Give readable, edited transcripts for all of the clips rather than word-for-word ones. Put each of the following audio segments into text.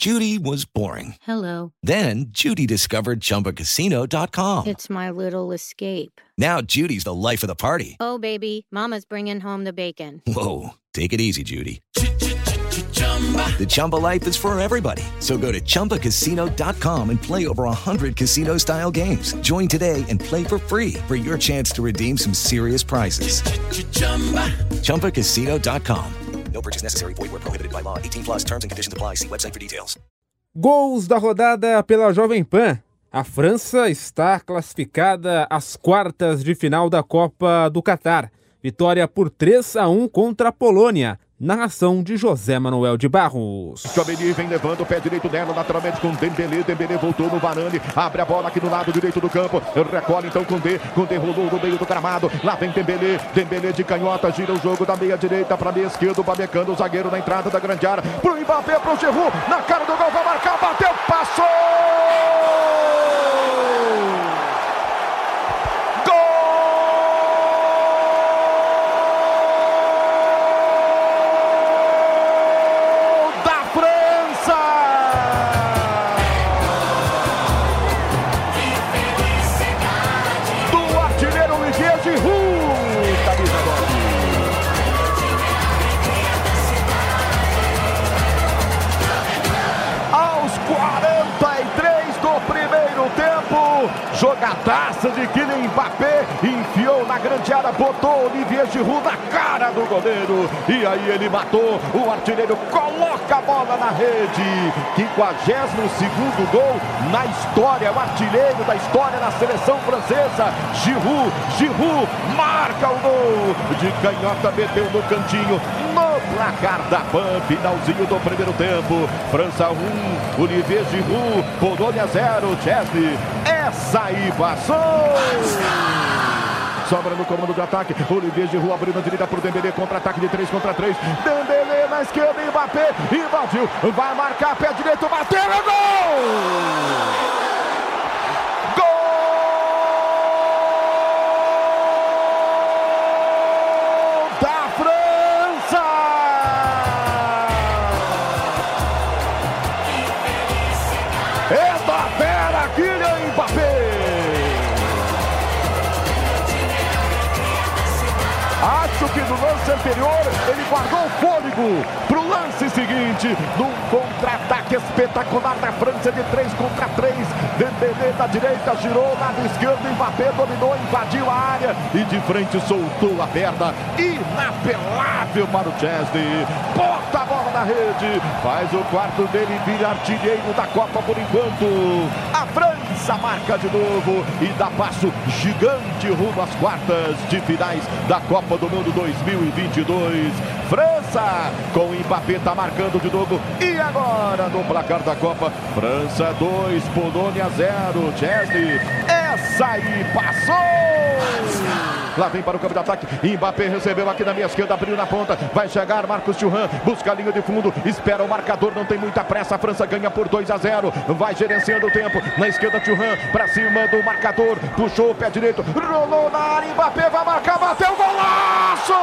Judy was boring. Hello. Then Judy discovered ChumbaCasino.com. It's my little escape. Now Judy's the life of the party. Oh, baby, mama's bringing home the bacon. Whoa, take it easy, Judy. The Chumba life is for everybody. So go to ChumbaCasino.com and play over 100 casino-style games. Join today and play for free for your chance to redeem some serious prizes. ChumbaCasino.com. No purchase necessary. Void where prohibited by law. 18 plus terms and conditions apply. See website for details. Gols da rodada pela Jovem Pan. A França está classificada às quartas de final da Copa do Catar. Vitória por 3-1 contra a Polônia. Narração de José Manuel de Barros. Tchouaméni vem levando o pé direito dela, lateralmente com Dembélé. Dembélé voltou no Varane, abre a bola aqui no lado direito do campo. Recolhe então com Condé rolou no meio do gramado. Lá vem Dembélé, Dembélé de canhota, gira o jogo da meia direita para meia esquerda. O Babecano, o zagueiro na entrada da grande área. Pro Mbappé, pro Giroud, na cara do gol, vai marcar, bateu, passou! Jogadaça de Kylian Mbappé, enfiou na grande área, botou Olivier Giroud na cara do goleiro, e aí ele matou, o artilheiro coloca a bola na rede, 52º gol na história, o artilheiro da história na seleção francesa, Giroud marca o gol, de canhota meteu no cantinho, no placar da PAN, finalzinho do primeiro tempo, França 1, Olivier Giroud, Polônia 0, Chesney, essa aí passou! Sobra no comando do ataque, Olivier Giroud abriu na direita pro Dembélé, contra-ataque de 3 contra 3, Dembélé na esquerda, Mbappé, invadiu, vai marcar, pé direito, bateu, é gol! Que no lance anterior ele guardou o fôlego pro lance seguinte, num contra-ataque espetacular da França de 3 contra 3, Dembélé da direita, girou, lado esquerdo, Mbappé dominou, invadiu a área e de frente soltou a perna, inapelável para o Chesney, bota a bola na rede, faz o quarto dele, vira artilheiro da Copa por enquanto, a França marca de novo e dá passo gigante rumo às quartas de finais da Copa do Mundo 2022. França com Mbappé tá marcando de novo. E agora no placar da Copa, França 2, Polônia 0. Chesney, essa aí passou! Lá vem para o campo de ataque, Mbappé recebeu aqui na minha esquerda, abriu na ponta, vai chegar Marcos Thuram, busca a linha de fundo, espera o marcador, não tem muita pressa, a França ganha por 2-0, vai gerenciando o tempo, na esquerda Thuram, para cima do marcador, puxou o pé direito, rolou na área, Mbappé vai marcar, bateu, golaço!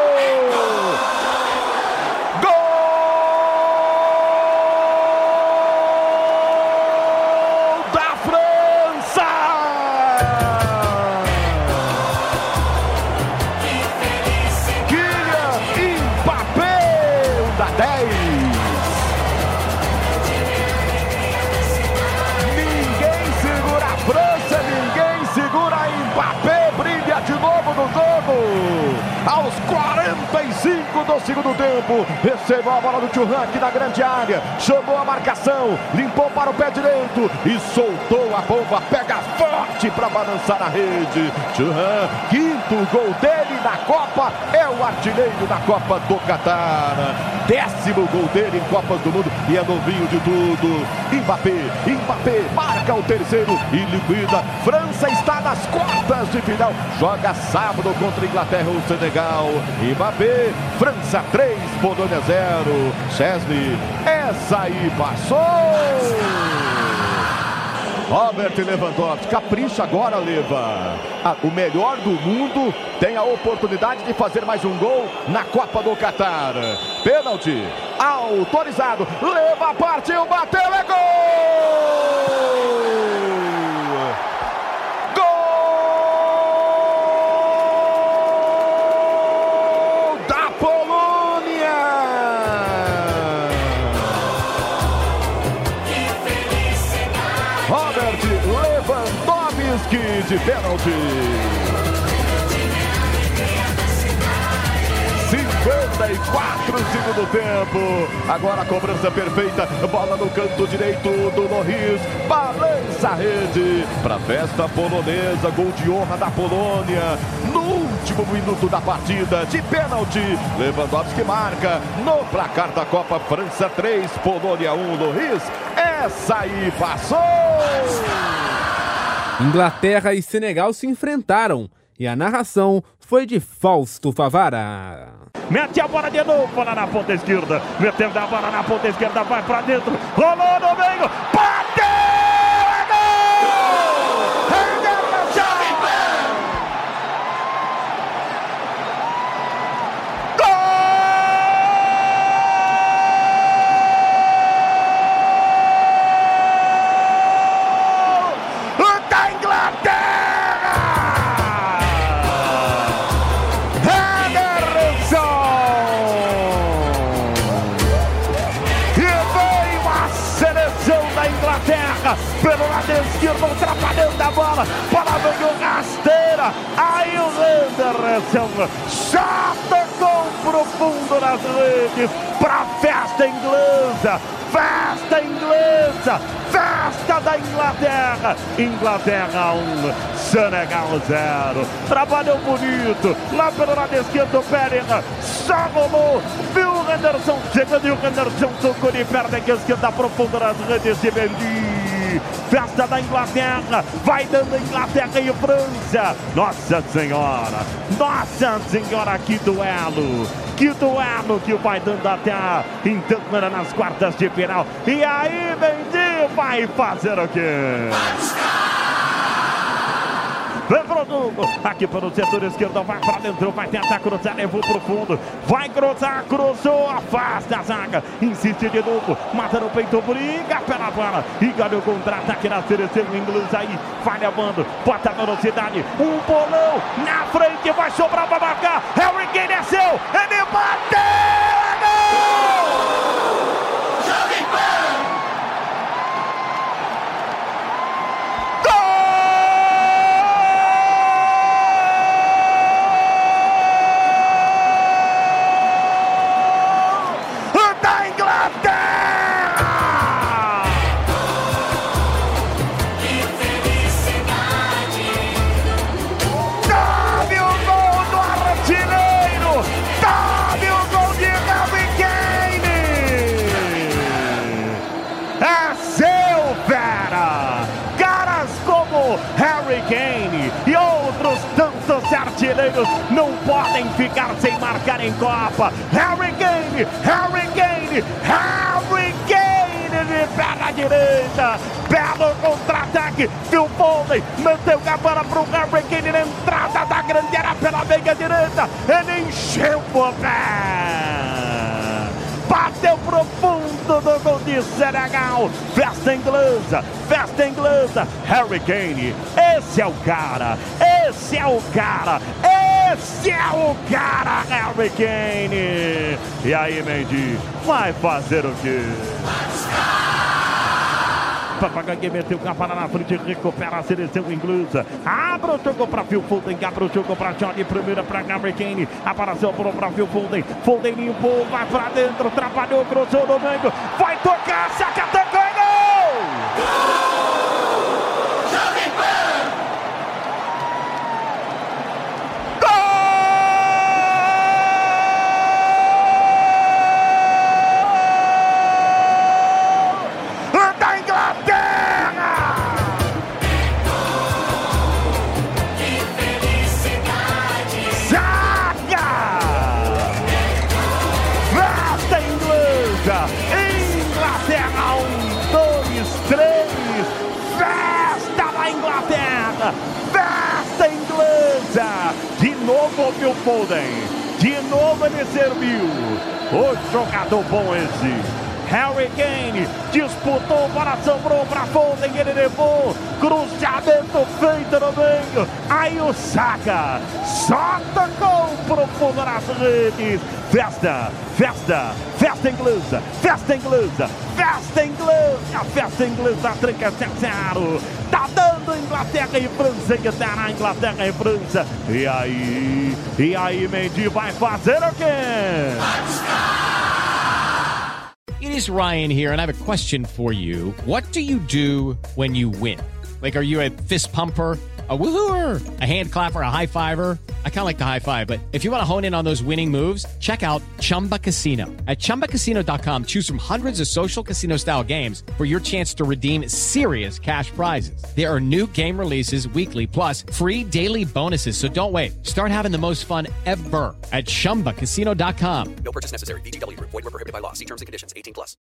Aos 45 do segundo tempo, recebeu a bola do Thuram aqui na grande área, chamou a marcação, limpou para o pé direito e soltou a bomba, pega forte para balançar a rede. Thuram, quinto gol dele na Copa, é o artilheiro da Copa do Catar, 10º gol dele em Copas do Mundo e é novinho de tudo. Mbappé marca o terceiro e liquida. França está nas quartas de final, joga sábado contra a Inglaterra ou Senegal. Mbappé, França 3, Polônia 0. Chesney, essa aí passou! Robert Lewandowski, capricha agora, Leva. O melhor do mundo tem a oportunidade de fazer mais um gol na Copa do Catar. Pênalti autorizado. Leva, partiu, bateu, é gol! Gol da Polônia! Robert Lewandowski de pênalti. 54 segundo tempo. Agora a cobrança perfeita. Bola no canto direito do Loris. Balança a rede. Para a festa polonesa. Gol de honra da Polônia. No último minuto da partida. De pênalti. Lewandowski marca. No placar da Copa. França 3. Polônia 1. Loris. Essa aí passou. Inglaterra e Senegal se enfrentaram. E a narração foi de Fausto Favara. Mete a bola de novo lá na ponta esquerda. Metendo a bola na ponta esquerda, vai pra dentro. Rolou no meio. Bateu! É gol! Gol da Inglaterra! Pelo lado esquerdo, atrapalhando a bola. Bola veio rasteira. Aí o Henderson já tocou pro fundo das redes. Pra festa inglesa. Festa inglesa. Festa da Inglaterra. Inglaterra 1, Senegal 0. Trabalhou bonito. Lá pelo lado esquerdo, o Bellingham só rolou. Viu o Henderson chegando e o Henderson tocou de perna esquerda pro fundo das redes de Mendy. Festa da Inglaterra, vai dando Inglaterra e França. Nossa Senhora, que duelo que vai dando até então nas quartas de final. E aí, Mendy vai fazer o quê? Vem pro Dugo, aqui pelo setor esquerdo, vai pra dentro, vai tentar cruzar, levou pro fundo, vai cruzar, cruzou, afasta a zaga, insiste de novo, mata no peito, briga pela bola, e ganha o contra-ataque na seleção inglesa aí, vai levando, bota a velocidade, um bolão na frente, vai sobrar pra marcar, Harry Kane desceu, ele bateu, é gol! Harry Kane e outros tantos artilheiros não podem ficar sem marcar em Copa. Harry Kane de perna direita, belo contra-ataque, Phil Foden manteve a bola para o Harry Kane na entrada da grande área pela meia direita, ele encheu o pé, bateu profundo do gol de Senegal. Festa inglesa, Harry Kane, esse é o cara, Harry Kane. E aí, Mendy, vai fazer o quê? Papagaio meteu o capa na frente, recupera a seleção inglesa. Abre o jogo para Phil Foden, abre o jogo para Johnny, primeira para Harry Kane. Apareceu para Phil Foden, Foden limpou, vai para dentro, trabalhou, cruzou no meio, vai tocar, saca, tocou, é gol! Inglaterra 1, 2, 3, festa da Inglaterra, festa inglesa, de novo Phil Foden, de novo ele serviu. O jogador bom esse. Harry Kane disputou, bola sobrou para Foden, ele levou, cruzamento feito no meio, aí o Saka só tocou profundo nas redes. Festa inglesa, a festa inglesa tranca 0-0, tá dando Inglaterra e França, que terá Inglaterra e França, e aí Mendy vai fazer o quê? It is Ryan here, and I have a question for you. What do you do when you win? Like, are you a fist pumper, a woohooer, a hand clapper, a high fiver? I kind of like the high five, but if you want to hone in on those winning moves, check out Chumba Casino. At ChumbaCasino.com, choose from hundreds of social casino-style games for your chance to redeem serious cash prizes. There are new game releases weekly, plus free daily bonuses, so don't wait. Start having the most fun ever at ChumbaCasino.com. No purchase necessary. VGW Group. Void where prohibited by law. See terms and conditions. 18+.